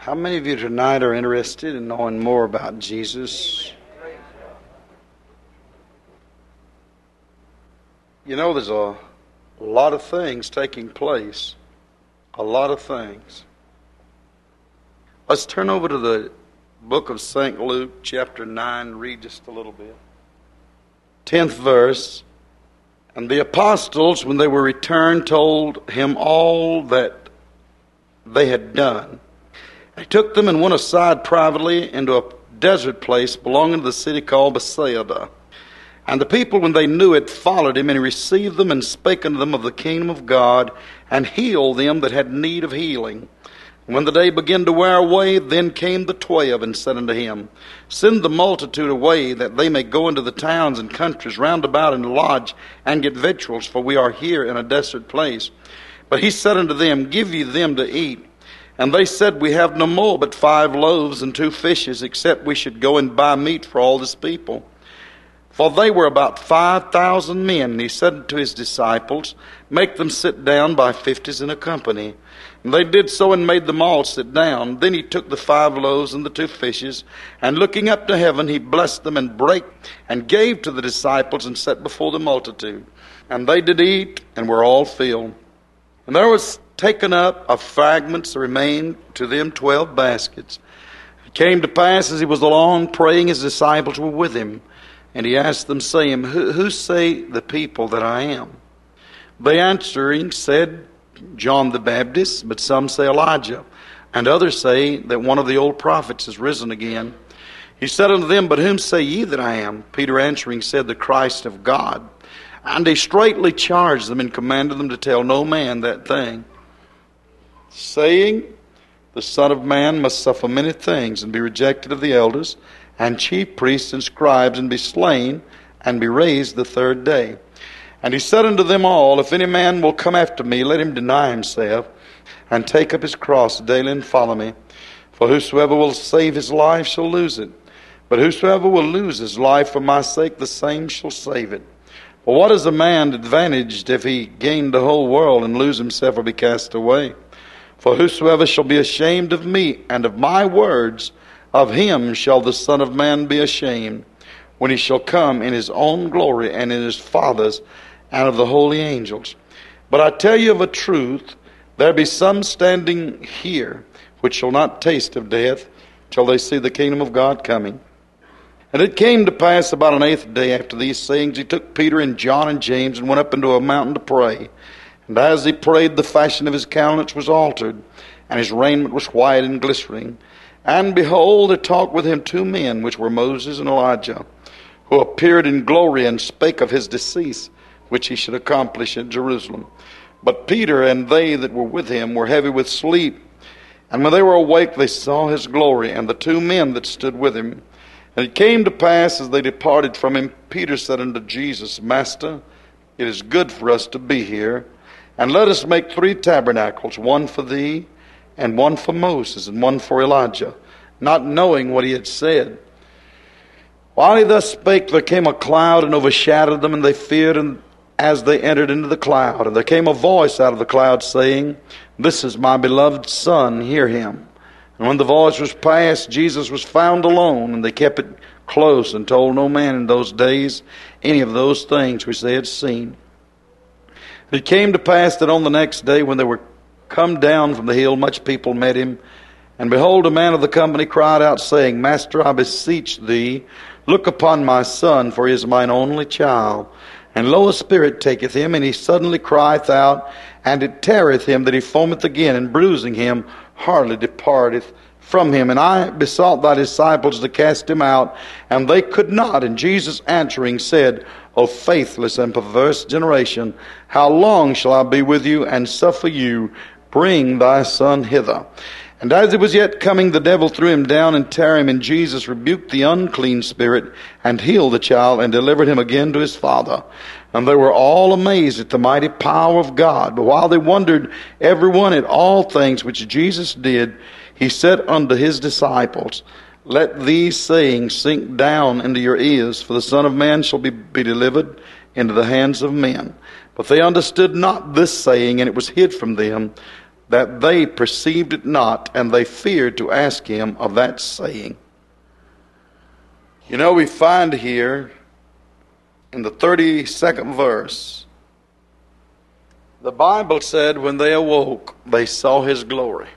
How many of you tonight are interested in knowing more about Jesus? You know, there's a lot of things taking place. A lot of things. Let's turn over to the book of St. Luke, chapter 9, read just a little bit. 10th verse. And the apostles, when they were returned, told him all that they had done. He took them and went aside privately into a desert place belonging to the city called Bethsaida. And the people, when they knew it, followed him, and he received them and spake unto them of the kingdom of God, and healed them that had need of healing. And when the day began to wear away, then came the 12 and said unto him, Send the multitude away, that they may go into the towns and countries round about and lodge and get victuals, for we are here in a desert place. But he said unto them, Give ye them to eat. And they said, We have no more but 5 loaves and 2 fishes, except we should go and buy meat for all this people. For they were about 5,000 men. And he said to his disciples, Make them sit down by 50s in a company. And they did so, and made them all sit down. Then he took the 5 loaves and the 2 fishes, and looking up to heaven, he blessed them, and brake, and gave to the disciples, and set before the multitude. And they did eat, and were all filled. And there was taken up of fragments that remained to them 12 baskets. It came to pass, as he was along praying, his disciples were with him. And he asked them, saying, Who say the people that I am? They answering said, John the Baptist, but some say Elijah, and others say that one of the old prophets is risen again. He said unto them, But whom say ye that I am? Peter answering said, The Christ of God. And he straitly charged them and commanded them to tell no man that thing, saying, The Son of Man must suffer many things, and be rejected of the elders, and chief priests and scribes, and be slain, and be raised the 3rd day. And he said unto them all, If any man will come after me, let him deny himself, and take up his cross daily, and follow me. For whosoever will save his life shall lose it. But whosoever will lose his life for my sake, the same shall save it. For what is a man advantaged if he gain the whole world, and lose himself, or be cast away? For whosoever shall be ashamed of me and of my words, of him shall the Son of Man be ashamed, when he shall come in his own glory, and in his Father's, and of the holy angels. But I tell you of a truth, there be some standing here, which shall not taste of death, till they see the kingdom of God coming. And it came to pass about an 8th day after these sayings, he took Peter and John and James, and went up into a mountain to pray. And as he prayed, the fashion of his countenance was altered, and his raiment was white and glistening. And behold, there talked with him 2 men, which were Moses and Elijah, who appeared in glory, and spake of his decease, which he should accomplish at Jerusalem. But Peter and they that were with him were heavy with sleep. And when they were awake, they saw his glory, and the 2 men that stood with him. And it came to pass, as they departed from him, Peter said unto Jesus, Master, it is good for us to be here. And let us make 3 tabernacles, one for thee, and one for Moses, and one for Elijah, not knowing what he had said. While he thus spake, there came a cloud and overshadowed them, and they feared, and as they entered into the cloud. And there came a voice out of the cloud, saying, This is my beloved Son, hear him. And when the voice was past, Jesus was found alone, and they kept it close, and told no man in those days any of those things which they had seen. It came to pass that on the next day, when they were come down from the hill, much people met him. And behold, a man of the company cried out, saying, Master, I beseech thee, look upon my son, for he is mine only child. And lo, a spirit taketh him, and he suddenly crieth out, and it teareth him that he foameth again, and bruising him hardly departeth from him. And I besought thy disciples to cast him out, and they could not. And Jesus answering said, O faithless and perverse generation, how long shall I be with you, and suffer you? Bring thy son hither. And as he was yet coming, the devil threw him down and tear him. And Jesus rebuked the unclean spirit, and healed the child, and delivered him again to his father. And they were all amazed at the mighty power of God. But while they wondered every one at all things which Jesus did, he said unto his disciples, Let these sayings sink down into your ears, for the Son of Man shall be delivered into the hands of men. But they understood not this saying, and it was hid from them, that they perceived it not, and they feared to ask him of that saying. You know, we find here in the 32nd verse, the Bible said when they awoke, they saw his glory.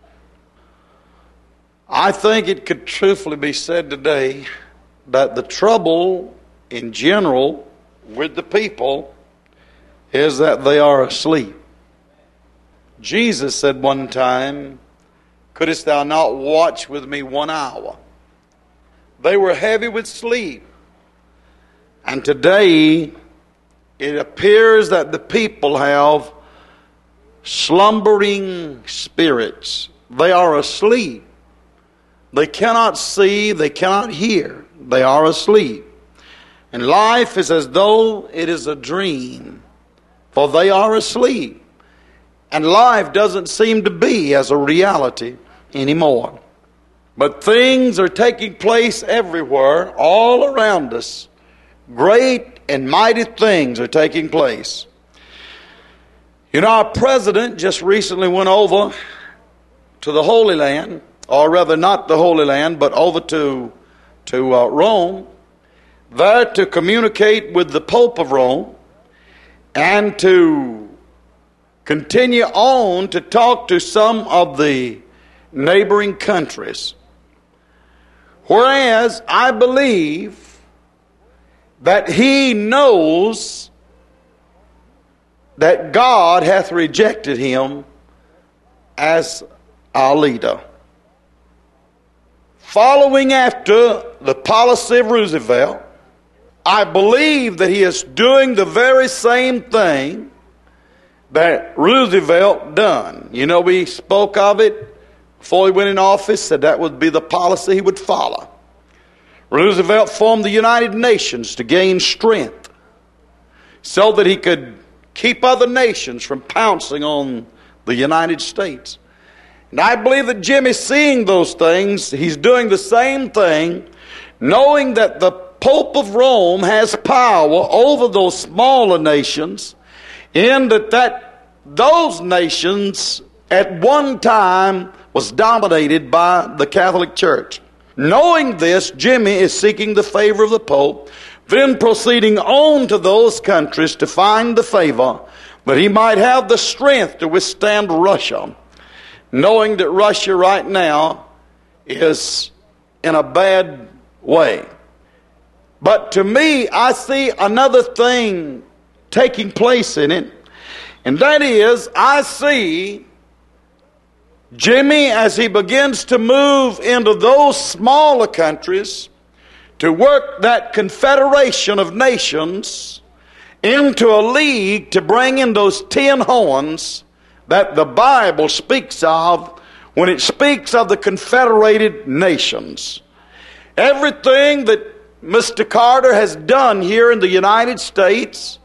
I think it could truthfully be said today that the trouble in general with the people is that they are asleep. Jesus said one time, "Couldst thou not watch with me 1 hour?" They were heavy with sleep. And today, it appears that the people have slumbering spirits. They are asleep. They cannot see, they cannot hear. They are asleep. And life is as though it is a dream, for they are asleep. And life doesn't seem to be as a reality anymore. But things are taking place everywhere, all around us. Great and mighty things are taking place. You know, our president just recently went over to the Holy Land, or rather not the Holy Land, but over to Rome, there to communicate with the Pope of Rome and to continue on to talk to some of the neighboring countries. Whereas I believe that he knows that God hath rejected him as our leader. Following after the policy of Roosevelt, I believe that he is doing the very same thing that Roosevelt done. You know, we spoke of it before he went in office, said that would be the policy he would follow. Roosevelt formed the United Nations to gain strength so that he could keep other nations from pouncing on the United States. And I believe that Jimmy's seeing those things. He's doing the same thing, knowing that the Pope of Rome has power over those smaller nations, in that those nations at one time was dominated by the Catholic Church. Knowing this, Jimmy is seeking the favor of the Pope, then proceeding on to those countries to find the favor that he might have the strength to withstand Russia, knowing that Russia right now is in a bad way. But to me, I see another thing taking place in it, and that is, I see Jimmy, as he begins to move into those smaller countries, to work that confederation of nations into a league to bring in those 10 horns that the Bible speaks of when it speaks of the confederated nations. Everything that Mr. Carter has done here in the United States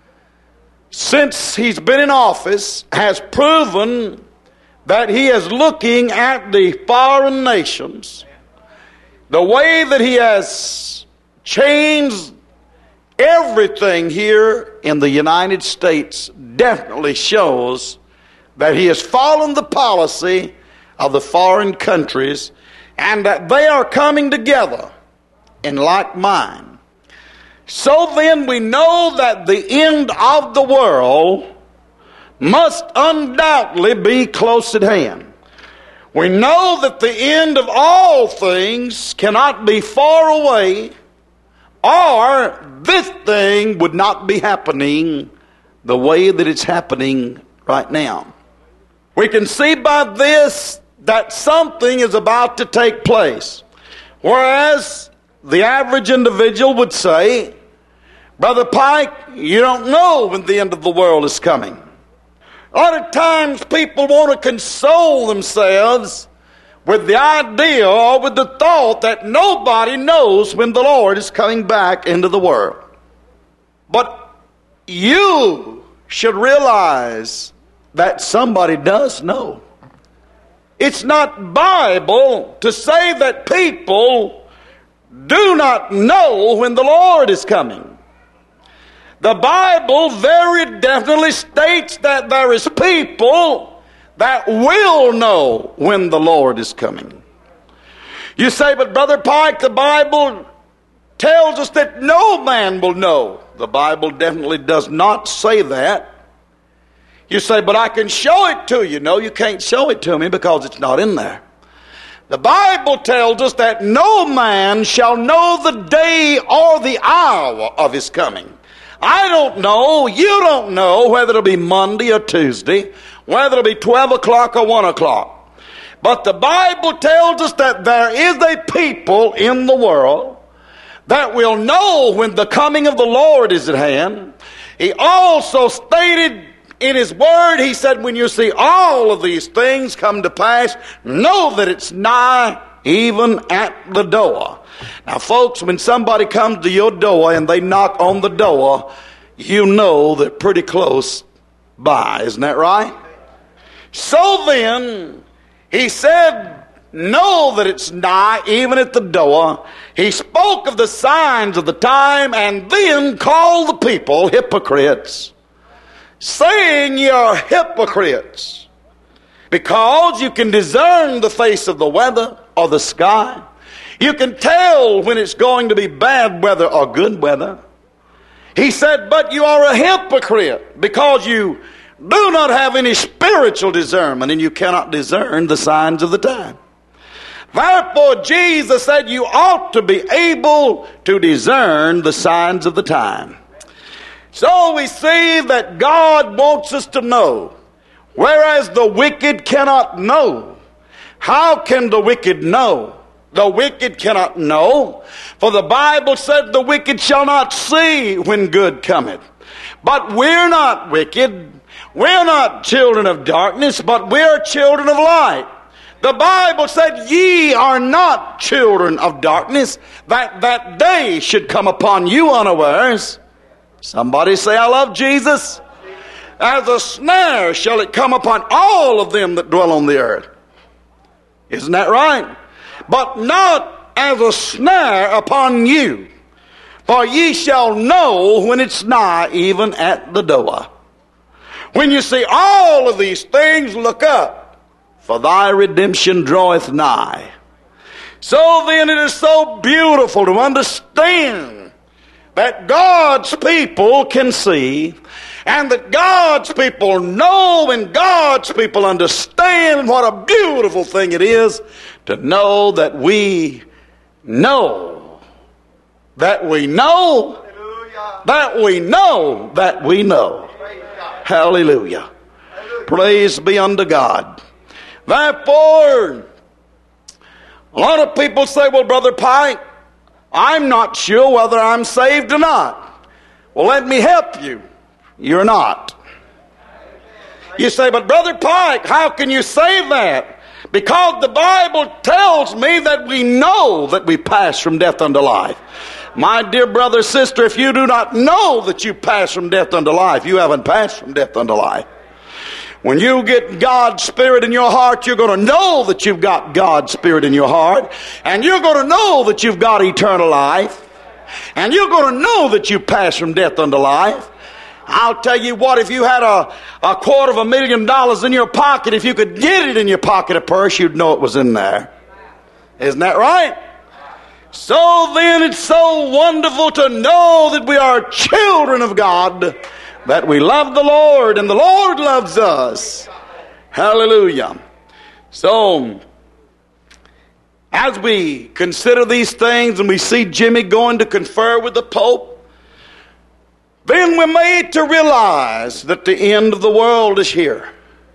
since he's been in office has proven that he is looking at the foreign nations. The way that he has changed everything here in the United States definitely shows that he has followed the policy of the foreign countries, and that they are coming together in like mind. So then we know that the end of the world must undoubtedly be close at hand. We know that the end of all things cannot be far away, or this thing would not be happening the way that it's happening right now. We can see by this that something is about to take place. Whereas the average individual would say, "Brother Pike, you don't know when the end of the world is coming." A lot of times people want to console themselves with the idea or with the thought that nobody knows when the Lord is coming back into the world. But you should realize that somebody does know. It's not Bible to say that people do not know when the Lord is coming. The Bible very definitely states that there is people that will know when the Lord is coming. You say, but Brother Pike, the Bible tells us that no man will know. The Bible definitely does not say that. You say, but I can show it to you. No, you can't show it to me because it's not in there. The Bible tells us that no man shall know the day or the hour of his coming. I don't know, you don't know whether it'll be Monday or Tuesday, whether it'll be 12 o'clock or 1 o'clock. But the Bible tells us that there is a people in the world that will know when the coming of the Lord is at hand. He also stated in his word, he said, when you see all of these things come to pass, know that it's nigh, even at the door. Now, folks, when somebody comes to your door and they knock on the door, you know they're pretty close by. Isn't that right? So then, he said, know that it's nigh, even at the door. He spoke of the signs of the time and then called the people hypocrites, saying, you're hypocrites, because you can discern the face of the weather or the sky. You can tell when it's going to be bad weather or good weather. He said, but you are a hypocrite because you do not have any spiritual discernment and you cannot discern the signs of the time. Therefore, Jesus said you ought to be able to discern the signs of the time. So we see that God wants us to know, whereas the wicked cannot know. How can the wicked know? The wicked cannot know, for the Bible said the wicked shall not see when good cometh. But we're not wicked. We're not children of darkness, but we're children of light. The Bible said, ye are not children of darkness, that day should come upon you unawares. Somebody say, I love Jesus. As a snare shall it come upon all of them that dwell on the earth. Isn't that right? But not as a snare upon you. For ye shall know when it's nigh, even at the door. When you see all of these things, look up, for thy redemption draweth nigh. So then it is so beautiful to understand that God's people can see, and that God's people know, and God's people understand. What a beautiful thing it is to know that we know, that we know, that we know, that we know. Hallelujah. Praise be unto God. Therefore, a lot of people say, well, Brother Pike, I'm not sure whether I'm saved or not. Well, let me help you. You're not. You say, but Brother Pike, how can you say that? Because the Bible tells me that we know that we pass from death unto life. My dear brother, sister, if you do not know that you pass from death unto life, you haven't passed from death unto life. When you get God's Spirit in your heart, you're going to know that you've got God's Spirit in your heart. And you're going to know that you've got eternal life. And you're going to know that you pass from death unto life. I'll tell you what, if you had a $250,000 in your pocket, if you could get it in your pocket, a purse, you'd know it was in there. Isn't that right? So then it's so wonderful to know that we are children of God, that we love the Lord and the Lord loves us. Hallelujah. So, as we consider these things and we see Jimmy going to confer with the Pope, then we're made to realize that the end of the world is here.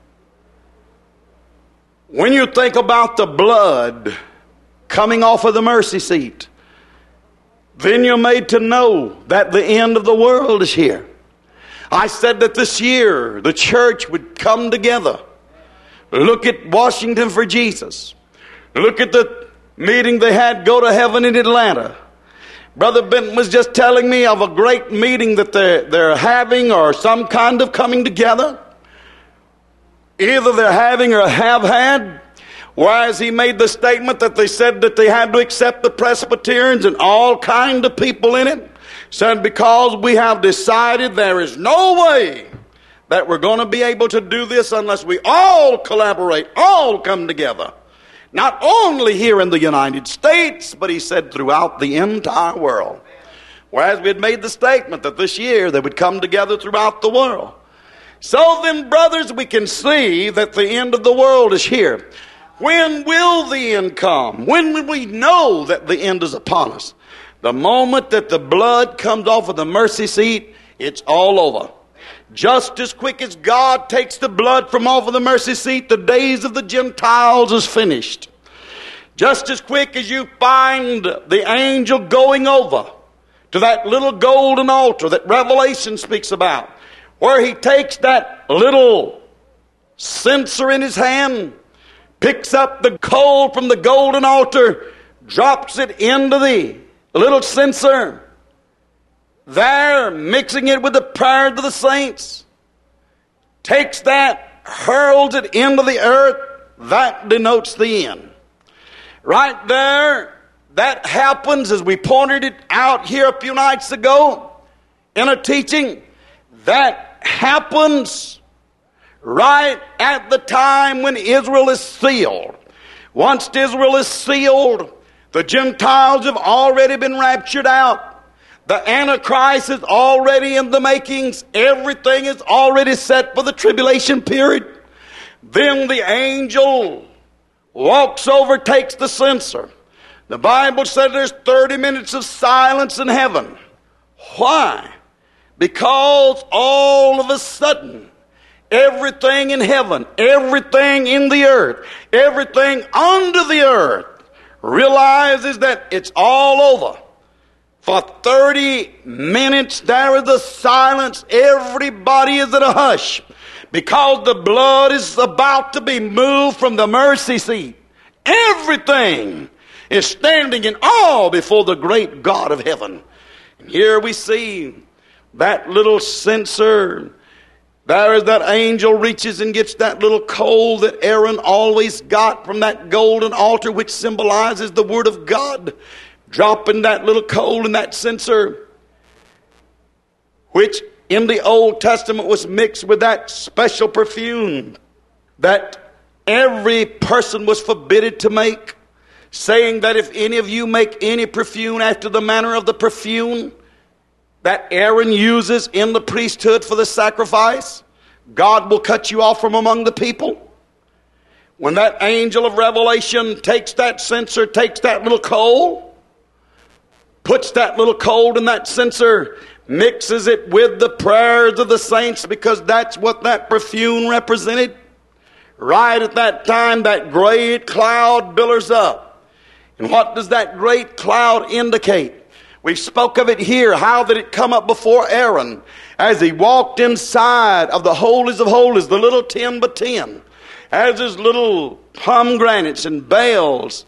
When you think about the blood coming off of the mercy seat, then you're made to know that the end of the world is here. I said that this year the church would come together. Look at Washington for Jesus. Look at the meeting they had, Go to Heaven in Atlanta. Brother Benton was just telling me of a great meeting that they're having, or some kind of coming together. Either they're having or have had. Whereas he made the statement that they said that they had to accept the Presbyterians and all kind of people in it. Said because we have decided there is no way that we're going to be able to do this unless we all collaborate, all come together. Not only here in the United States, but he said throughout the entire world. Whereas we had made the statement that this year they would come together throughout the world. So then, brothers, we can see that the end of the world is here. When will the end come? When will we know that the end is upon us? The moment that the blood comes off of the mercy seat, it's all over. Just as quick as God takes the blood from off of the mercy seat, the days of the Gentiles is finished. Just as quick as you find the angel going over to that little golden altar that Revelation speaks about, where he takes that little censer in his hand, picks up the coal from the golden altar, drops it into the little censer, there mixing it with the prayers of the saints, takes that, hurls it into the earth, that denotes the end. Right there, that happens as we pointed it out here a few nights ago in a teaching. That happens right at the time when Israel is sealed. Once Israel is sealed, the Gentiles have already been raptured out. The Antichrist is already in the makings. Everything is already set for the tribulation period. Then the angel walks over, takes the censer. The Bible said there's 30 minutes of silence in heaven. Why? Because all of a sudden, everything in heaven, everything in the earth, everything under the earth realizes that it's all over. For 30 minutes there is a silence. Everybody is in a hush because the blood is about to be moved from the mercy seat. Everything is standing in awe before the great God of heaven. And here we see that little censer. There is that angel reaches and gets that little coal that Aaron always got from that golden altar, which symbolizes the Word of God, dropping that little coal in that censer, which in the Old Testament was mixed with that special perfume that every person was forbidden to make, saying that if any of you make any perfume after the manner of the perfume that Aaron uses in the priesthood for the sacrifice, God will cut you off from among the people. When that angel of Revelation takes that censer, takes that little coal, puts that little coal in that censer, mixes it with the prayers of the saints, because that's what that perfume represented. Right at that time, that great cloud billowed up. And what does that great cloud indicate? We spoke of it here, how that it come up before Aaron as he walked inside of the holies of holies, the little 10 by 10, as his little pomegranates and bells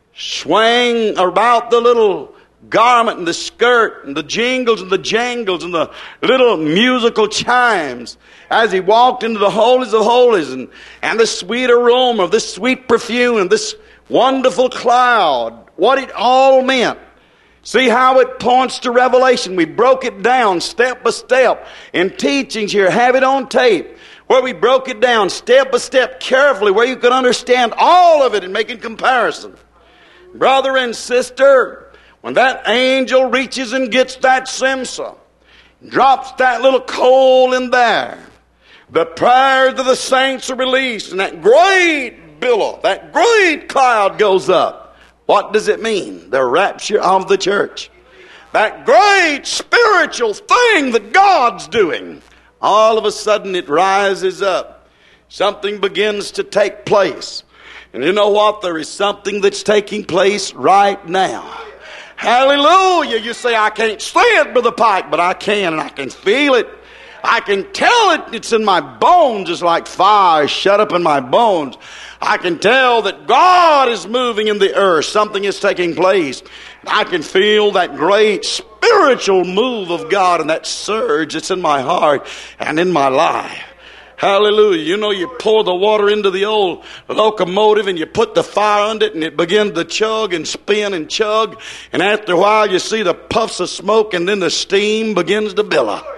swang about the little garment and the skirt and the jingles and the jangles and the little musical chimes as he walked into the holies of holies, and the sweet aroma of this sweet perfume and this wonderful cloud, what it all meant. See how it points to Revelation. We broke it down step by step in teachings here. Have it on tape where we broke it down step by step carefully, where you could understand all of it and make a comparison. Brother and sister, when that angel reaches and gets that censer, drops that little coal in there, the prayers of the saints are released, and that great billow, that great cloud goes up. What does it mean? The rapture of the church. That great spiritual thing that God's doing. All of a sudden it rises up. Something begins to take place. And you know what? There is something that's taking place right now. Hallelujah. You say, I can't see it, Brother Pike, but I can, and I can feel it. I can tell it. It's in my bones. It's like fire shut up in my bones. I can tell that God is moving in the earth. Something is taking place. I can feel that great spiritual move of God and that surge that's in my heart and in my life. Hallelujah. You know, you pour the water into the old locomotive and you put the fire under it and it begins to chug and spin and chug. And after a while you see the puffs of smoke and then the steam begins to billow.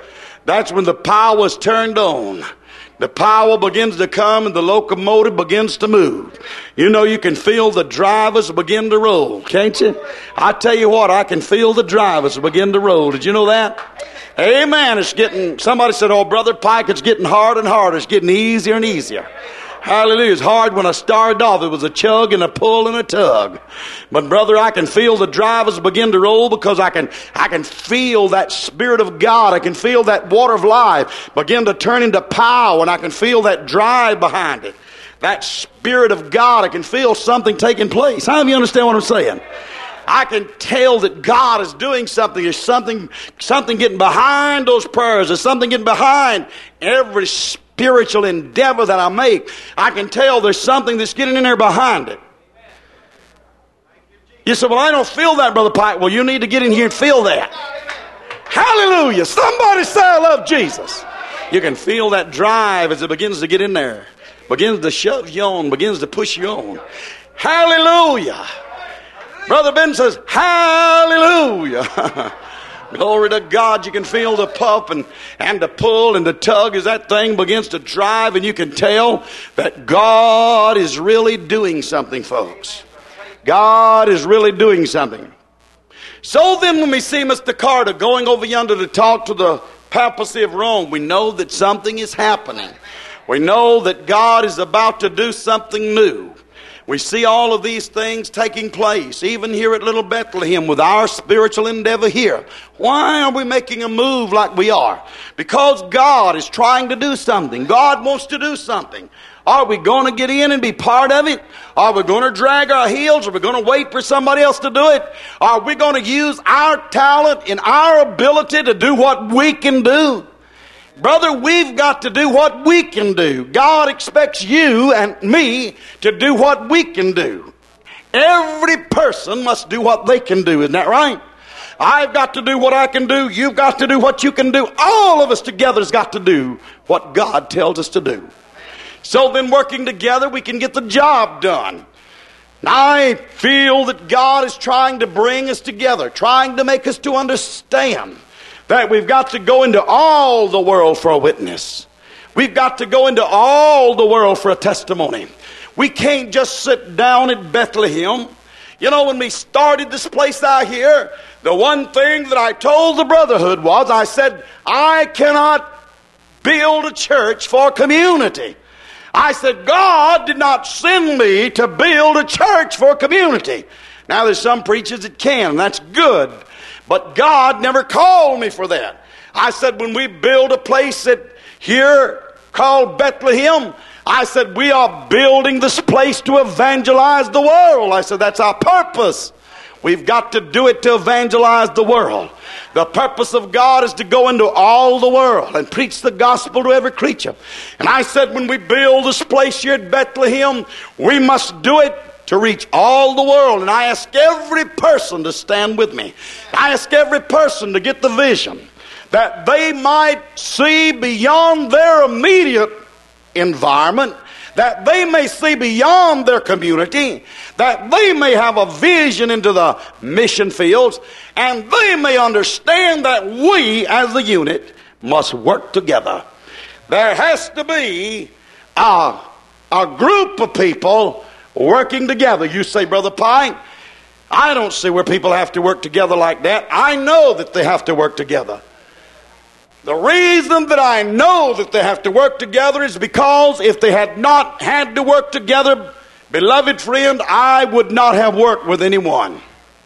That's when the power is turned on. The power begins to come and the locomotive begins to move. You know, you can feel the drivers begin to roll, can't you? I tell you what, I can feel the drivers begin to roll. Did you know that? Amen. Somebody said, oh, Brother Pike, it's getting harder and harder. It's getting easier and easier. Hallelujah. It's hard. When I started off, it was a chug and a pull and a tug. But brother, I can feel the drivers begin to roll because I can feel that Spirit of God. I can feel that water of life begin to turn into power, and I can feel that drive behind it. That Spirit of God, I can feel something taking place. How do you understand what I'm saying? I can tell that God is doing something. There's something getting behind those prayers. There's something getting behind every spiritual endeavor that I make. I can tell there's something that's getting in there behind it. You say, well, I don't feel that, Brother Pike. Well, you need to get in here and feel that. Hallelujah. Somebody say, I love Jesus. You can feel that drive as it begins to get in there. Begins to shove you on. Begins to push you on. Hallelujah. Brother Ben says, hallelujah. Glory to God. You can feel the puff and the pull and the tug as that thing begins to drive, and you can tell that God is really doing something, folks. God is really doing something. So then when we see Mr. Carter going over yonder to talk to the papacy of Rome, we know that something is happening. We know that God is about to do something new. We see all of these things taking place, even here at Little Bethlehem with our spiritual endeavor here. Why are we making a move like we are? Because God is trying to do something. God wants to do something. Are we going to get in and be part of it? Are we going to drag our heels? Are we going to wait for somebody else to do it? Are we going to use our talent and our ability to do what we can do? Brother, we've got to do what we can do. God expects you and me to do what we can do. Every person must do what they can do. Isn't that right? I've got to do what I can do. You've got to do what you can do. All of us together has got to do what God tells us to do. So then working together, we can get the job done. Now, I feel that God is trying to bring us together, trying to make us to understand that we've got to go into all the world for a witness. We've got to go into all the world for a testimony. We can't just sit down at Bethlehem. You know, when we started this place out here, the one thing that I told the brotherhood was, I said, I cannot build a church for community. I said, God did not send me to build a church for community. Now, there's some preachers that can, and that's good. But God never called me for that. I said, when we build a place here called Bethlehem, I said, we are building this place to evangelize the world. I said, that's our purpose. We've got to do it to evangelize the world. The purpose of God is to go into all the world and preach the gospel to every creature. And I said, when we build this place here at Bethlehem, we must do it to reach all the world. And I ask every person to stand with me. I ask every person to get the vision that they might see beyond their immediate environment, that they may see beyond their community, that they may have a vision into the mission fields, and they may understand that we as a unit must work together. There has to be a group of people working together. You say, Brother Pine, I don't see where people have to work together like that. I know that they have to work together. The reason that I know that they have to work together is because if they had not had to work together, beloved friend, I would not have worked with anyone.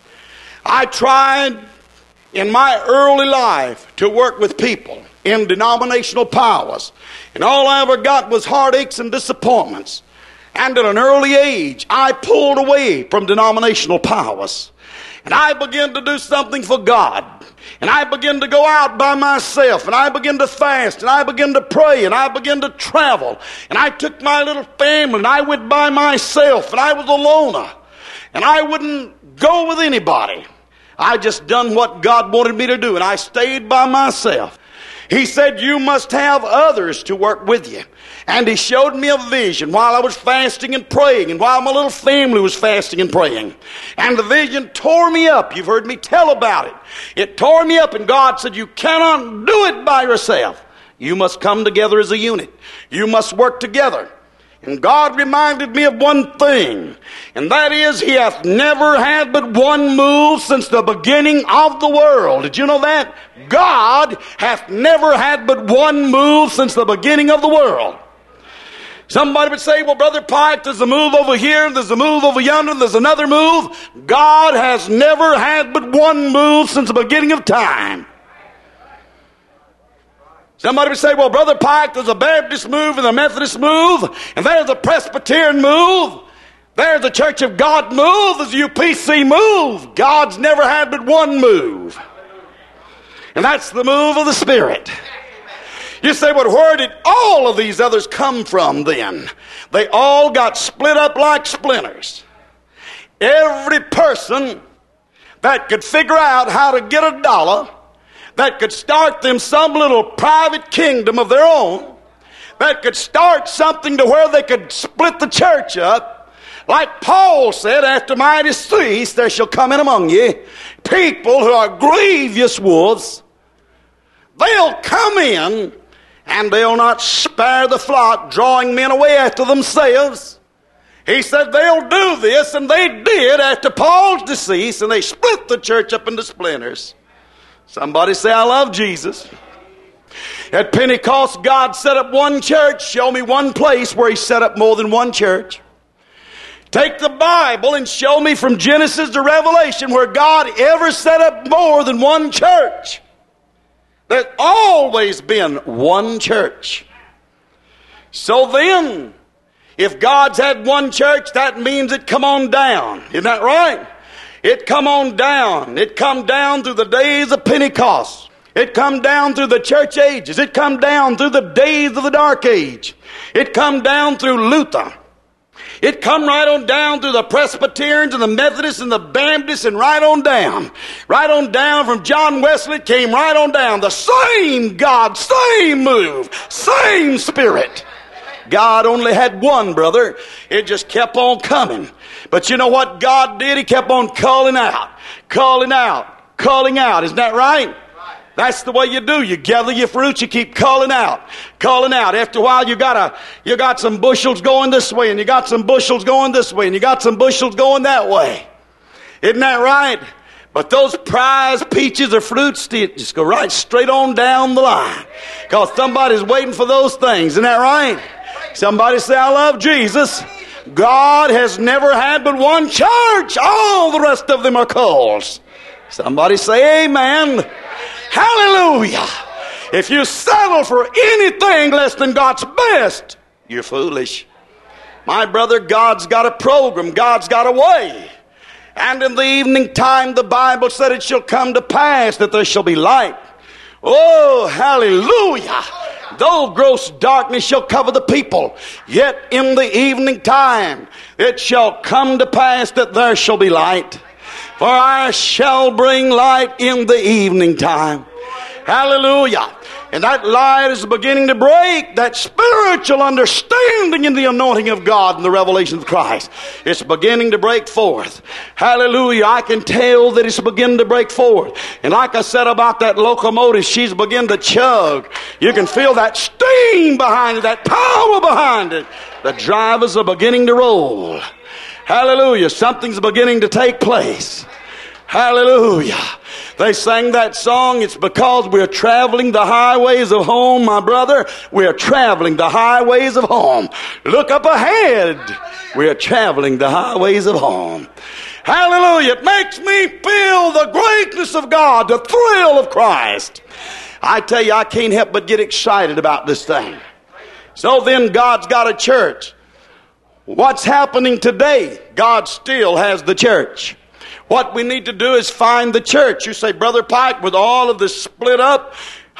I tried in my early life to work with people in denominational powers, and all I ever got was heartaches and disappointments. And at an early age, I pulled away from denominational powers. And I began to do something for God. And I began to go out by myself. And I began to fast. And I began to pray. And I began to travel. And I took my little family. And I went by myself. And I was a loner. And I wouldn't go with anybody. I just done what God wanted me to do. And I stayed by myself. He said, you must have others to work with you. And he showed me a vision while I was fasting and praying, and while my little family was fasting and praying. And the vision tore me up. You've heard me tell about it. It tore me up, and God said, you cannot do it by yourself. You must come together as a unit. You must work together. And God reminded me of one thing, and that is, he hath never had but one move since the beginning of the world. Did you know that? God hath never had but one move since the beginning of the world. Somebody would say, well, Brother Pike, there's a move over here, there's a move over yonder, there's another move. God has never had but one move since the beginning of time. Somebody would say, well, Brother Pike, there's a Baptist move and a Methodist move, and there's a Presbyterian move, there's a Church of God move, there's a UPC move. God's never had but one move. And that's the move of the Spirit. You say, well, where did all of these others come from then? They all got split up like splinters. Every person that could figure out how to get $1, that could start them some little private kingdom of their own, that could start something to where they could split the church up. Like Paul said, after my decease there shall come in among you people who are grievous wolves. They'll come in and they'll not spare the flock, drawing men away after themselves. He said they'll do this, and they did after Paul's decease, and they split the church up into splinters. Somebody say, I love Jesus. At Pentecost, God set up one church. Show me one place where he set up more than one church. Take the Bible and show me from Genesis to Revelation where God ever set up more than one church. There's always been one church. So then, if God's had one church, that means it come on down. Isn't that right? It come on down. It come down through the days of Pentecost. It come down through the church ages. It come down through the days of the dark age. It come down through Luther. It come right on down through the Presbyterians and the Methodists and the Baptists, and right on down. Right on down from John Wesley, it came right on down. The same God, same move, same Spirit. God only had one, brother. It just kept on coming. But you know what God did? He kept on calling out, calling out, calling out. Isn't that right? That's the way you do. You gather your fruit, you keep calling out, calling out. After a while, you got some bushels going this way, and you got some bushels going this way, and you got some bushels going that way. Isn't that right? But those prize peaches or fruits just go right straight on down the line, because somebody's waiting for those things. Isn't that right? Somebody say, I love Jesus. God has never had but one church. All the rest of them are cults. Somebody say amen. Hallelujah. If you settle for anything less than God's best, you're foolish. My brother, God's got a program. God's got a way. And in the evening time, the Bible said it shall come to pass that there shall be light. Oh, hallelujah. Though gross darkness shall cover the people, yet in the evening time it shall come to pass that there shall be light. For I shall bring light in the evening time. Hallelujah. And that light is beginning to break. That spiritual understanding in the anointing of God and the revelation of Christ. It's beginning to break forth. Hallelujah. I can tell that it's beginning to break forth. And like I said about that locomotive, she's beginning to chug. You can feel that steam behind it, that power behind it. The drivers are beginning to roll. Hallelujah. Something's beginning to take place. Hallelujah. They sang that song, it's because we're traveling the highways of home, my brother. We're traveling the highways of home. Look up ahead. We're traveling the highways of home. Hallelujah. It makes me feel the greatness of God, the thrill of Christ. I tell you, I can't help but get excited about this thing. So then God's got a church. What's happening today? God still has the church. What we need to do is find the church. You say, Brother Pike, with all of this split up,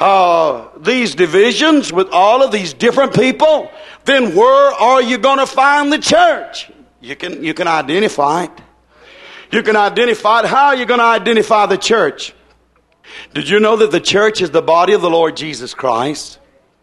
these divisions, with all of these different people, then where are you going to find the church? You can identify it. You can identify it. How are you going to identify the church? Did you know that the church is the body of the Lord Jesus Christ?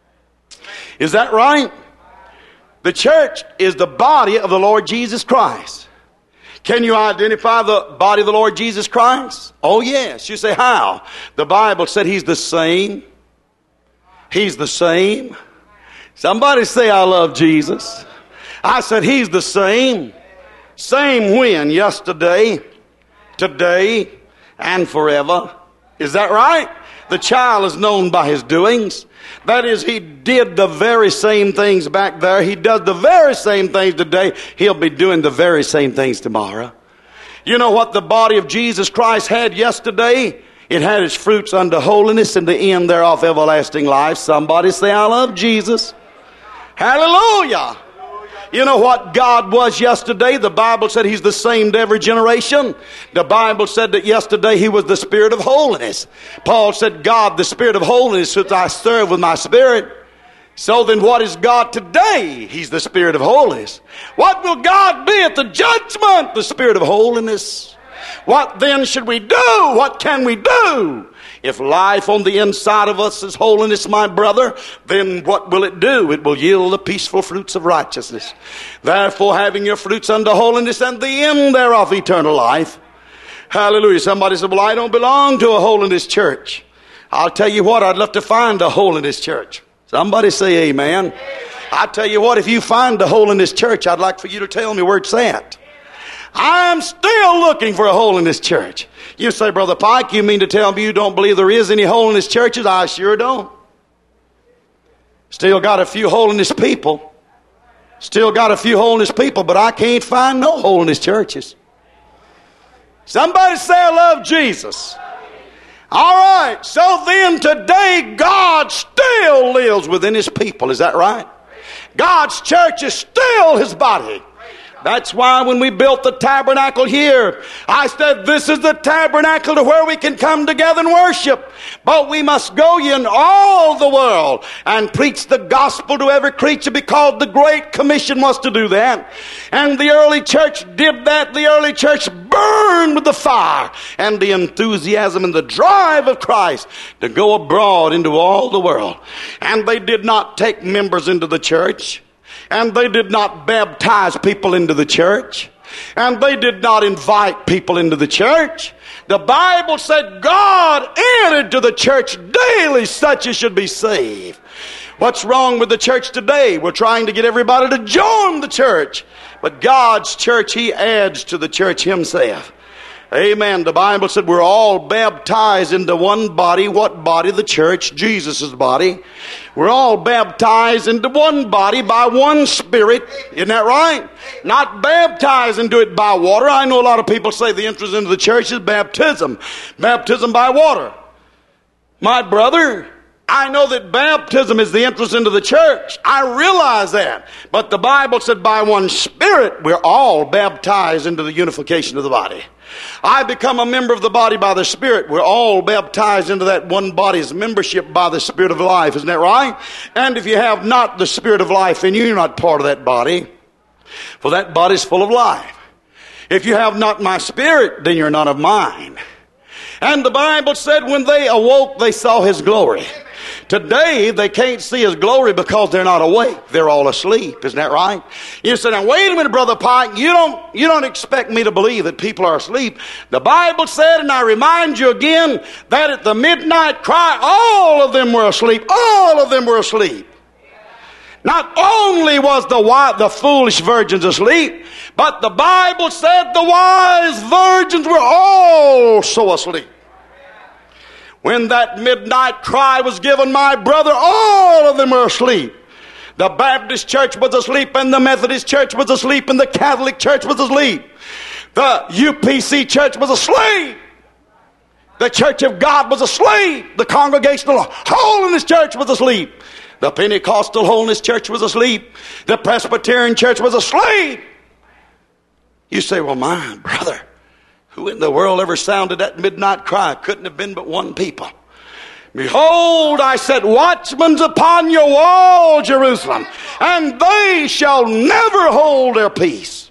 Is that right? The church is the body of the Lord Jesus Christ. Can you identify the body of the Lord Jesus Christ? Oh yes. You say, how? The Bible said He's the same. He's the same. Somebody say, I love Jesus. I said He's the same. Same when? Yesterday, today, and forever. Is that right? The child is known by his doings. That is, He did the very same things back there. He does the very same things today. He'll be doing the very same things tomorrow. You know what the body of Jesus Christ had yesterday? It had its fruits unto holiness, and the end thereof everlasting life. Somebody say, I love Jesus. Hallelujah. You know what God was yesterday? The Bible said He's the same to every generation. The Bible said that yesterday He was the Spirit of holiness. Paul said, God, the Spirit of holiness, which I serve with my spirit. So then what is God today? He's the Spirit of holiness. What will God be at the judgment? The Spirit of holiness. What then should we do? What can we do? If life on the inside of us is holiness, my brother, then what will it do? It will yield the peaceful fruits of righteousness. Therefore, having your fruits unto holiness, and the end thereof eternal life. Hallelujah. Somebody said, well, I don't belong to a holiness church. I'll tell you what, I'd love to find a holiness church. Somebody say amen. I tell you what, if you find a holiness church, I'd like for you to tell me where it's at. I'm still looking for a holiness church. You say, Brother Pike, you mean to tell me you don't believe there is any holiness churches? I sure don't. Still got a few holiness people. Still got a few holiness people, but I can't find no holiness churches. Somebody say, I love Jesus. All right, so then today God still lives within His people. Is that right? God's church is still His body. That's why when we built the tabernacle here, I said this is the tabernacle to where we can come together and worship. But we must go ye in all the world and preach the gospel to every creature, because the Great Commission was to do that. And the early church did that. The early church burned with the fire and the enthusiasm and the drive of Christ to go abroad into all the world. And they did not take members into the church. And they did not baptize people into the church. And they did not invite people into the church. The Bible said God entered to the church daily, such as should be saved. What's wrong with the church today? We're trying to get everybody to join the church. But God's church, He adds to the church Himself. Amen. The Bible said we're all baptized into one body. What body? The church, Jesus' body. We're all baptized into one body by one Spirit. Isn't that right? Not baptized into it by water. I know a lot of people say the entrance into the church is baptism. Baptism by water. My brother, I know that baptism is the entrance into the church. I realize that. But the Bible said by one Spirit we're all baptized into the unification of the body. I become a member of the body by the Spirit. We're all baptized into that one body's membership by the Spirit of life. Isn't that right? And if you have not the Spirit of life in you, you're not part of that body. For that body's full of life. If you have not my Spirit, then you're not of mine. And the Bible said when they awoke, they saw His glory. Today, they can't see His glory because they're not awake. They're all asleep. Isn't that right? You say, now wait a minute, Brother Pike. You don't expect me to believe that people are asleep. The Bible said, and I remind you again, that at the midnight cry, all of them were asleep. All of them were asleep. Not only was the foolish virgins asleep, but the Bible said the wise virgins were also asleep. When that midnight cry was given, my brother, all of them were asleep. The Baptist church was asleep, and the Methodist church was asleep, and the Catholic church was asleep. The UPC church was asleep. The Church of God was asleep. The Congregational Holiness Church was asleep. The Pentecostal Holiness Church was asleep. The Presbyterian church was asleep. You say, well, my brother, who in the world ever sounded that midnight cry? Couldn't have been but one people. Behold, I set watchmen upon your wall, Jerusalem, and they shall never hold their peace.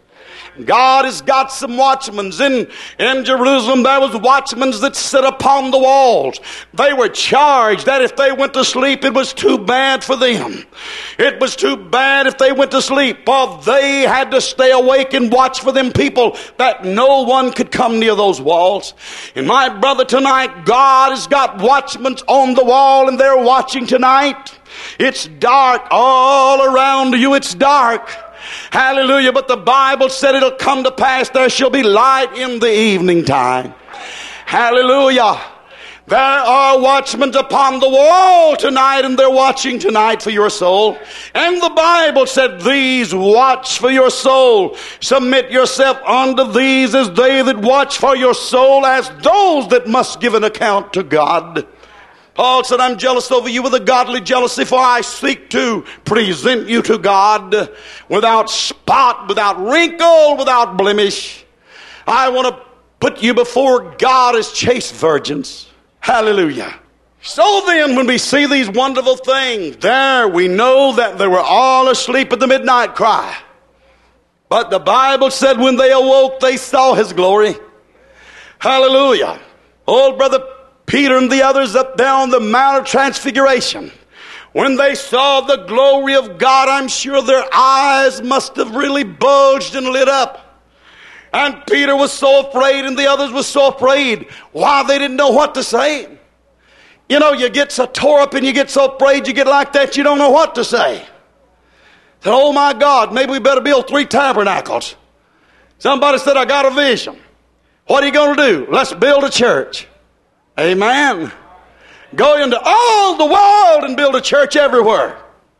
God has got some watchmen. In Jerusalem, there was watchmen that sit upon the walls. They were charged that if they went to sleep, it was too bad for them. It was too bad if they went to sleep, for they had to stay awake and watch for them people, that no one could come near those walls. And my brother, tonight, God has got watchmen on the wall, and they're watching tonight. It's dark all around you. It's dark. Hallelujah. But the Bible said it'll come to pass, there shall be light in the evening time. Hallelujah. There are watchmen upon the wall tonight, and they're watching tonight for your soul. And the Bible said, these watch for your soul. Submit yourself unto these as they that watch for your soul, as those that must give an account to God. Paul said, I'm jealous over you with a godly jealousy, for I seek to present you to God without spot, without wrinkle, without blemish. I want to put you before God as chaste virgins. Hallelujah. So then, when we see these wonderful things, there we know that they were all asleep at the midnight cry. But the Bible said when they awoke, they saw his glory. Hallelujah. Old brother Peter and the others up there on the Mount of Transfiguration, when they saw the glory of God, I'm sure their eyes must have really bulged and lit up. And Peter was so afraid, and the others were so afraid. Why? They didn't know what to say. You know, you get so tore up and you get so afraid, you get like that, you don't know what to say. Said, oh my God, maybe we better build 3 tabernacles. Somebody said, I got a vision. What are you going to do? Let's build a church. Amen. Go into all the world and build a church everywhere.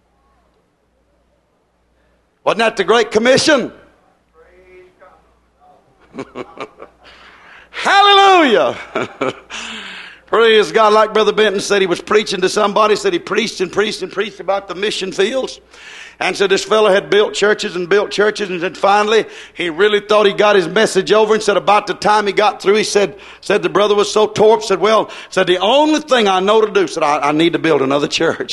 Wasn't that the Great Commission? Hallelujah. Praise God. Like Brother Benton said, he was preaching to somebody, said he preached and preached and preached about the mission fields. And so this fellow had built churches, and then finally he really thought he got his message over, and said about the time he got through, he said the brother was so tore up, said the only thing I know to do, said I need to build another church.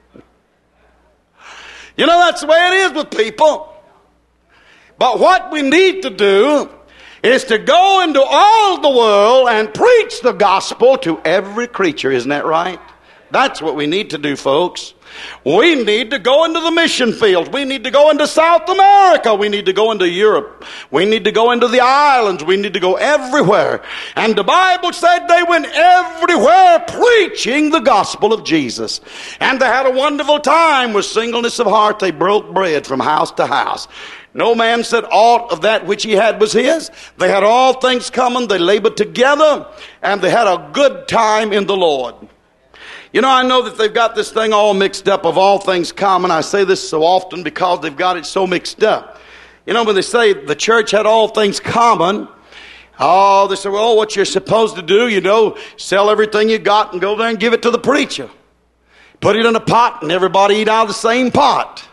You know, that's the way it is with people. But what we need to do is to go into all the world and preach the gospel to every creature. Isn't that right? That's what we need to do, folks. We need to go into the mission fields. We need to go into South America. We need to go into Europe. We need to go into the islands. We need to go everywhere. And the Bible said they went everywhere preaching the gospel of Jesus. And they had a wonderful time with singleness of heart. They broke bread from house to house. No man said aught of that which he had was his. They had all things common. They labored together, and they had a good time in the Lord. You know, I know that they've got this thing all mixed up of all things common. I say this so often because they've got it so mixed up. You know, when they say the church had all things common, they say, well, what you're supposed to do, you know, sell everything you got and go there and give it to the preacher. Put it in a pot and everybody eat out of the same pot.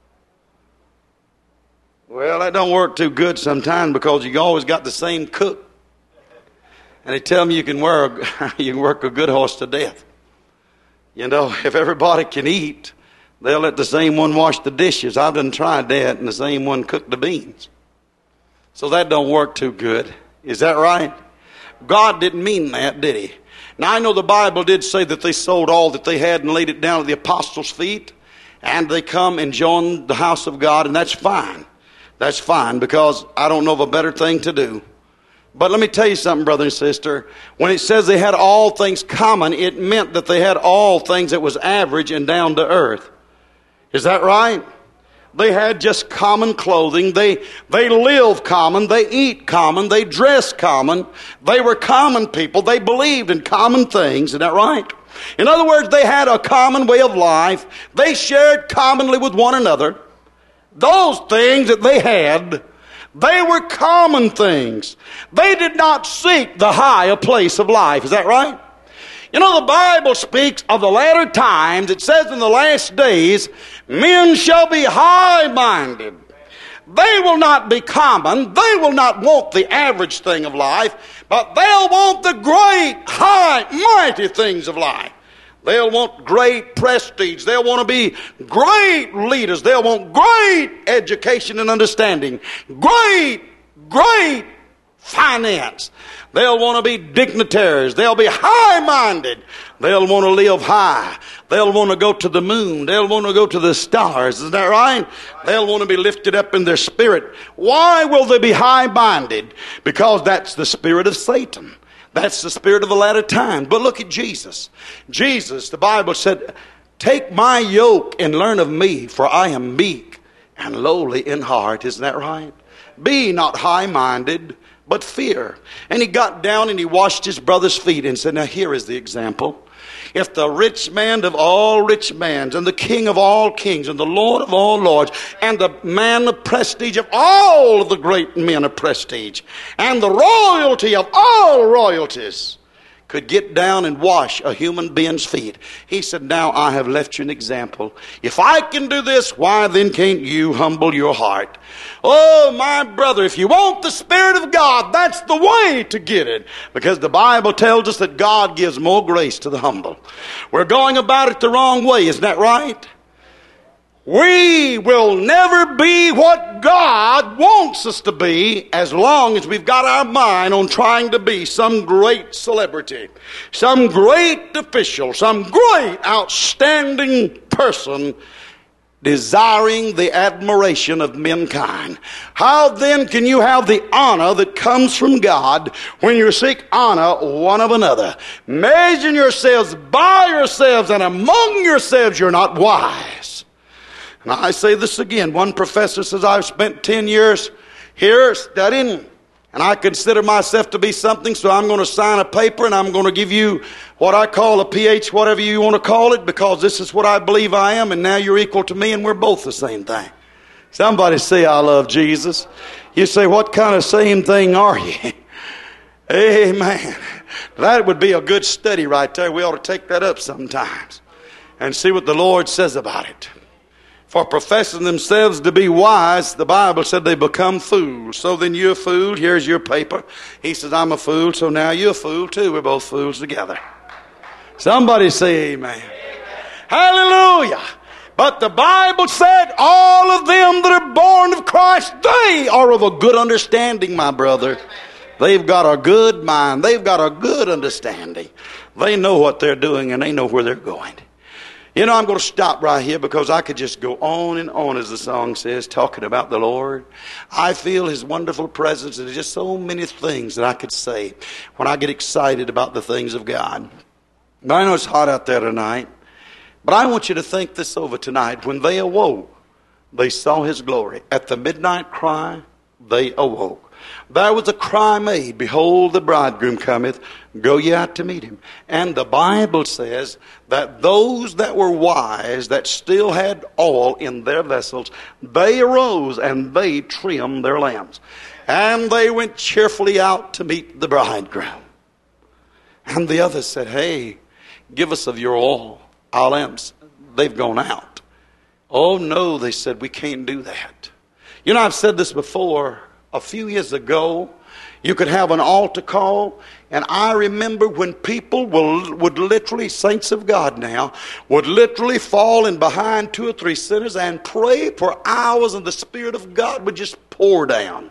Well, that don't work too good sometimes because you always got the same cook. And they tell me you can work a good horse to death. You know, if everybody can eat, they'll let the same one wash the dishes. I've done tried that, and the same one cooked the beans. So that don't work too good. Is that right? God didn't mean that, did he? Now, I know the Bible did say that they sold all that they had and laid it down at the apostles' feet, and they come and join the house of God, and that's fine. That's fine, because I don't know of a better thing to do. But let me tell you something, brother and sister. When it says they had all things common, it meant that they had all things that was average and down to earth. Is that right? They had just common clothing. They live common. They eat common. They dress common. They were common people. They believed in common things. Is that right? In other words, they had a common way of life. They shared commonly with one another. Those things that they had, they were common things. They did not seek the higher place of life. Is that right? You know, the Bible speaks of the latter times. It says in the last days, men shall be high-minded. They will not be common. They will not want the average thing of life, but they'll want the great, high, mighty things of life. They'll want great prestige. They'll want to be great leaders. They'll want great education and understanding. Great great finance. They'll want to be dignitaries. They'll be high-minded. They'll want to live high. They'll want to go to the moon. They'll want to go to the stars. Isn't that right? They'll want to be lifted up in their spirit. Why will they be high-minded? Because that's the spirit of Satan. That's the spirit of the latter time. But look at Jesus. Jesus, the Bible said, take my yoke and learn of me, for I am meek and lowly in heart. Isn't that right? Be not high-minded, but fear. And he got down and he washed his brother's feet and said, now here is the example. If the rich man of all rich men, and the king of all kings, and the Lord of all lords, and the man of prestige of all of the great men of prestige, and the royalty of all royalties, could get down and wash a human being's feet. He said, now I have left you an example. If I can do this, why then can't you humble your heart? Oh, my brother, if you want the Spirit of God, that's the way to get it. Because the Bible tells us that God gives more grace to the humble. We're going about it the wrong way, isn't that right? We will never be what God wants us to be as long as we've got our mind on trying to be some great celebrity, some great official, some great outstanding person desiring the admiration of mankind. How then can you have the honor that comes from God when you seek honor one of another? Measure yourselves by yourselves, and among yourselves you're not wise. And I say this again. One professor says, I've spent 10 years here studying, and I consider myself to be something, so I'm going to sign a paper, and I'm going to give you what I call a PH, whatever you want to call it, because this is what I believe I am, and now you're equal to me, and we're both the same thing. Somebody say, I love Jesus. You say, what kind of same thing are you? Amen. That would be a good study right there. We ought to take that up sometimes and see what the Lord says about it. For professing themselves to be wise, the Bible said they become fools. So then you're a fool. Here's your paper. He says, I'm a fool, so now you're a fool too. We're both fools together. Somebody say amen. Hallelujah. But the Bible said all of them that are born of Christ, they are of a good understanding, my brother. They've got a good mind. They've got a good understanding. They know what they're doing and they know where they're going. You know, I'm going to stop right here because I could just go on and on, as the song says, talking about the Lord. I feel His wonderful presence, and there's just so many things that I could say when I get excited about the things of God. Now, I know it's hot out there tonight, but I want you to think this over tonight. When they awoke, they saw His glory. At the midnight cry, they awoke. There was a cry made, behold, the bridegroom cometh, go ye out to meet him. And the Bible says that those that were wise, that still had oil in their vessels, they arose and they trimmed their lamps. And they went cheerfully out to meet the bridegroom. And the others said, hey, give us of your oil. Our lamps, they've gone out. Oh no, they said, we can't do that. You know, I've said this before. A few years ago, you could have an altar call, and I remember when people would literally, saints of God now, would literally fall in behind 2 or 3 sinners and pray for hours, and the Spirit of God would just pour down.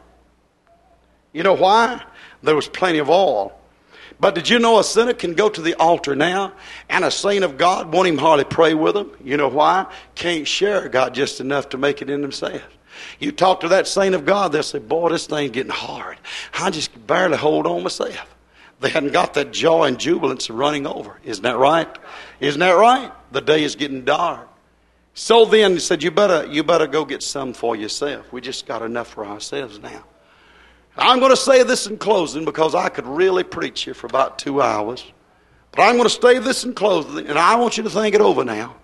You know why? There was plenty of oil. But did you know a sinner can go to the altar now, and a saint of God won't even hardly pray with them? You know why? Can't share God just enough to make it in themselves. You talk to that saint of God, they'll say, boy, this thing's getting hard. I just barely hold on myself. They hadn't got that joy and jubilance running over. Isn't that right? Isn't that right? The day is getting dark. So then he said, you better go get some for yourself. We just got enough for ourselves now. I'm going to say this in closing because I could really preach here for about 2 hours. But I'm going to say this in closing, and I want you to think it over now.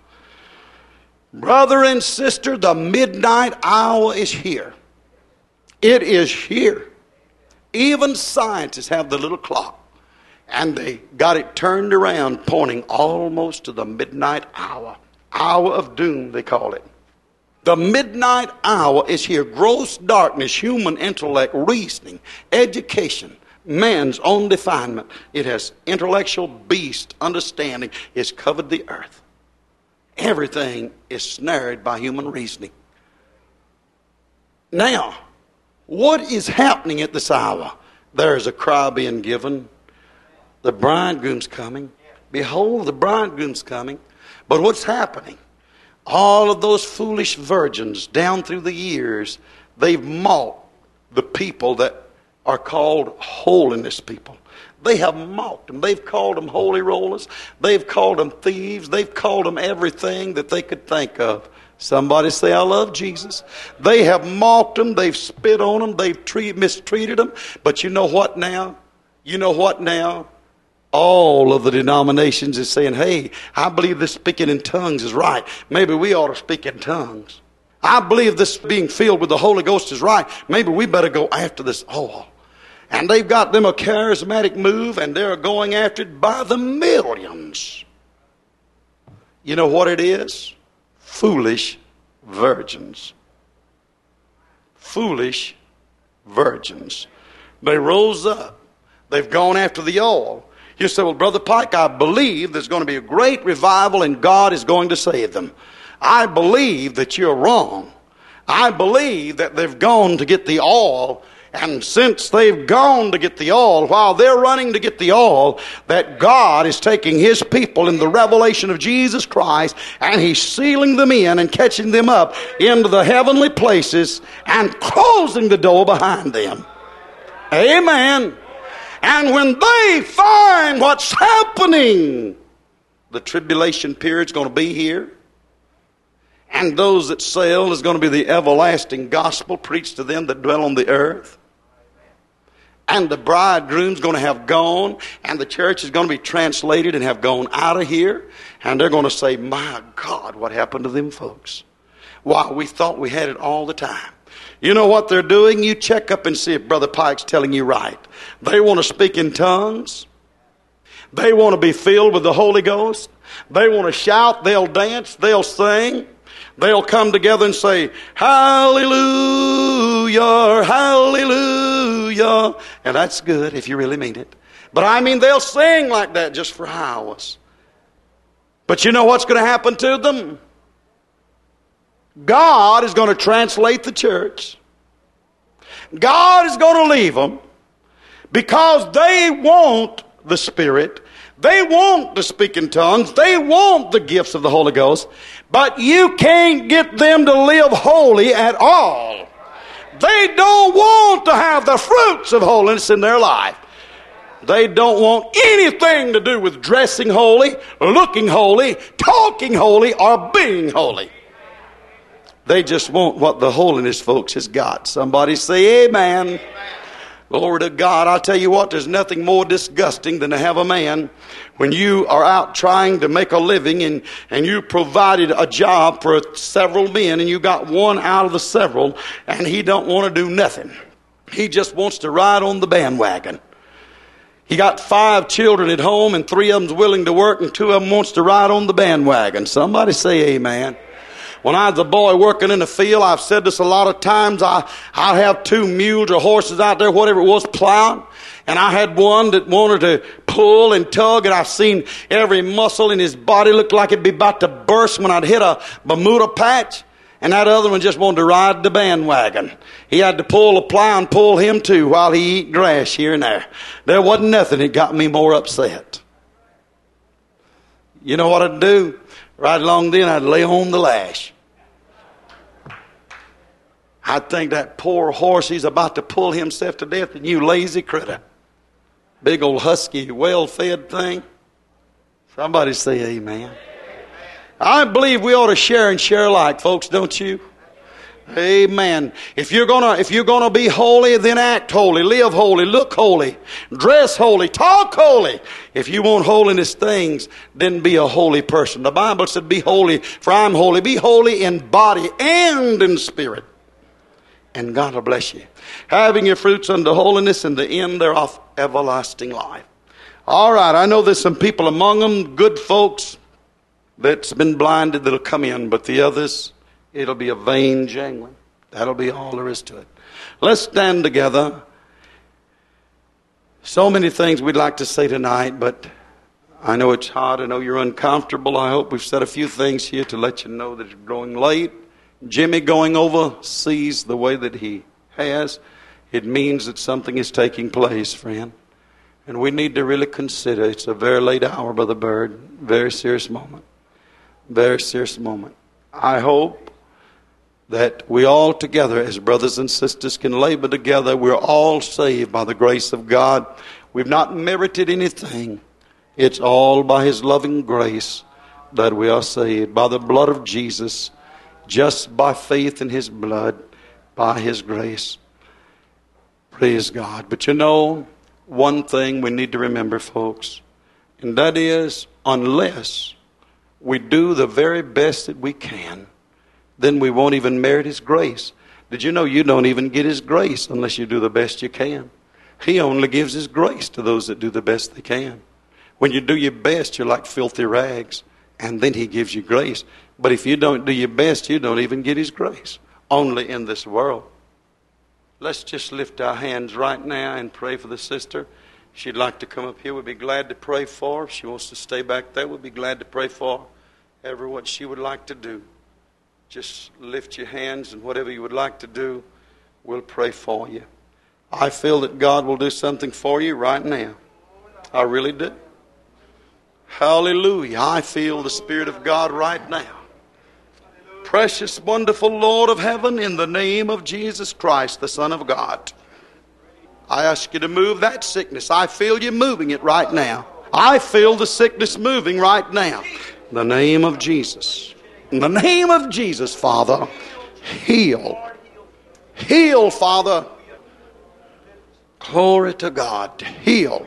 Brother and sister, the midnight hour is here. It is here. Even scientists have the little clock, and they got it turned around, pointing almost to the midnight hour. Hour of doom, they call it. The midnight hour is here. Gross darkness, human intellect, reasoning, education, man's own definement. It has intellectual beast understanding. It's covered the earth. Everything is snared by human reasoning. Now, What is happening at this hour? There is a cry being given. The bridegroom's coming. Behold, the bridegroom's coming. But what's happening? All of those foolish virgins down through the years, they've mocked the people that are called holiness people. They have mocked them. They've called them holy rollers. They've called them thieves. They've called them everything that they could think of. Somebody say, I love Jesus. They have mocked them. They've spit on them. They've mistreated them. But you know what now? You know what now? All of the denominations is saying, hey, I believe this speaking in tongues is right. Maybe we ought to speak in tongues. I believe this being filled with the Holy Ghost is right. Maybe we better go after this all. And they've got them a charismatic move, and they're going after it by the millions. You know what it is? Foolish virgins. Foolish virgins. They rose up. They've gone after the oil. You say, well, Brother Pike, I believe there's going to be a great revival and God is going to save them. I believe that you're wrong. I believe that they've gone to get the oil, and since they've gone to get the oil, while they're running to get the oil, that God is taking His people in the revelation of Jesus Christ, and He's sealing them in and catching them up into the heavenly places and closing the door behind them. Amen. And when they find what's happening, the tribulation period's going to be here. And those that sail is going to be the everlasting gospel preached to them that dwell on the earth. And the bridegroom's going to have gone, and the church is going to be translated and have gone out of here. And they're going to say, my God, what happened to them folks? Why, we thought we had it all the time. You know what they're doing? You check up and see if Brother Pike's telling you right. They want to speak in tongues. They want to be filled with the Holy Ghost. They want to shout. They'll dance. They'll sing. They'll come together and say, hallelujah, hallelujah. And that's good if you really mean it. But I mean, they'll sing like that just for hours. But you know what's going to happen to them? God is going to translate the church. God is going to leave them because they want the Spirit. They want to speak in tongues. They want the gifts of the Holy Ghost. But you can't get them to live holy at all. They don't want to have the fruits of holiness in their life. They don't want anything to do with dressing holy, looking holy, talking holy, or being holy. They just want what the holiness folks has got. Somebody say amen. Amen. Glory to God. I'll tell you what, there's nothing more disgusting than to have a man when you are out trying to make a living and you provided a job for several men and you got one out of the several and he don't want to do nothing. He just wants to ride on the bandwagon. He got 5 children at home and 3 of them's willing to work and 2 of them wants to ride on the bandwagon. Somebody say amen. When I was a boy working in the field, I've said this a lot of times, I have 2 mules or horses out there, whatever it was, plowing. And I had one that wanted to pull and tug, and I've seen every muscle in his body look like it'd be about to burst when I'd hit a Bermuda patch. And that other one just wanted to ride the bandwagon. He had to pull the plow and pull him too while he eat grass here and there. There wasn't nothing that got me more upset. You know what I'd do? Right along then, I'd lay on the lash. I'd think that poor horse, he's about to pull himself to death, and you lazy critter. Big old husky, well-fed thing. Somebody say amen. I believe we ought to share and share alike, folks, don't you? Amen. If you're gonna be holy, then act holy, live holy, look holy, dress holy, talk holy. If you want holiness things, then be a holy person. The Bible said, "Be holy, for I'm holy." Be holy in body and in spirit, and God will bless you. Having your fruits unto holiness, and the end thereof everlasting life. All right, I know there's some people among them, good folks, that's been blinded that'll come in, but the others, it'll be a vain jangling. That'll be all there is to it. Let's stand together. So many things we'd like to say tonight, but I know it's hard. I know you're uncomfortable. I hope we've said a few things here to let you know that it's growing late. Jimmy going overseas the way that he has. it means that something is taking place, friend. And we need to really consider it's a very late hour, Brother Bird. Very serious moment. Very serious moment. I hope that we all together as brothers and sisters can labor together. We're all saved by the grace of God. We've not merited anything. It's all by His loving grace that we are saved. By the blood of Jesus. Just by faith in His blood. By His grace. Praise God. But you know, one thing we need to remember, folks, and that is, unless we do the very best that we can, then we won't even merit His grace. Did you know you don't even get His grace unless you do the best you can? He only gives His grace to those that do the best they can. When you do your best, you're like filthy rags, and then He gives you grace. But if you don't do your best, you don't even get His grace. Only in this world. Let's just lift our hands right now and pray for the sister. She'd like to come up here. We'd be glad to pray for her. If she wants to stay back there, we'd be glad to pray for her. Ever what she would like to do. Just lift your hands, and whatever you would like to do, we'll pray for you. I feel that God will do something for you right now. I really do. Hallelujah. I feel the Spirit of God right now. Precious, wonderful Lord of heaven, in the name of Jesus Christ, the Son of God. I ask you to move that sickness. I feel you moving it right now. I feel the sickness moving right now. In the name of Jesus. In the name of Jesus, Father, heal. Heal, Father. Glory to God. Heal.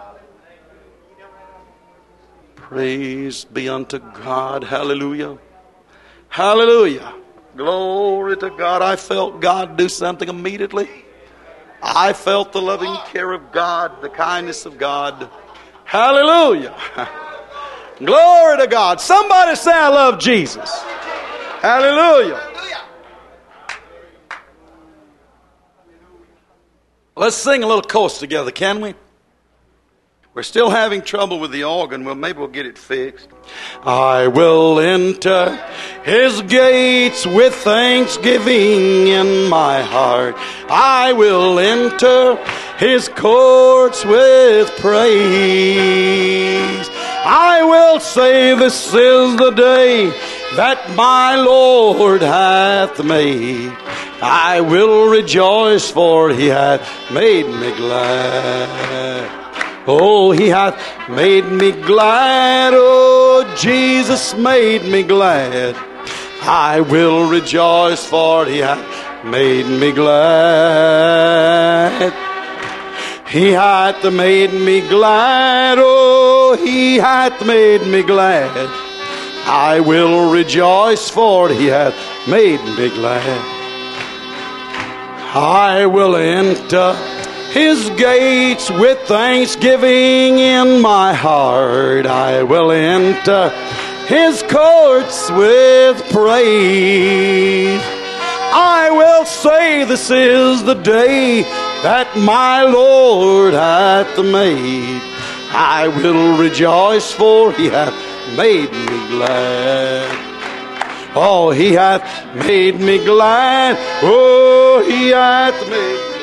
Praise be unto God. Hallelujah. Hallelujah. Glory to God. I felt God do something immediately. I felt the loving care of God, the kindness of God. Hallelujah. Glory to God. Somebody say, I love Jesus. Hallelujah. Let's sing a little chorus together, can we? We're still having trouble with the organ. Well, maybe we'll get it fixed. I will enter His gates with thanksgiving in my heart. I will enter His courts with praise. I will say, this is the day that my Lord hath made. I will rejoice, for He hath made me glad. Oh, He hath made me glad. Oh, Jesus made me glad. I will rejoice, for He hath made me glad. He hath made me glad. Oh, He hath made me glad. I will rejoice, for He hath made me glad. I will enter His gates with thanksgiving in my heart. I will enter His courts with praise. I will say, this is the day that my Lord hath made. I will rejoice, for He hath made me glad. Oh, He hath made me glad. Oh, He hath made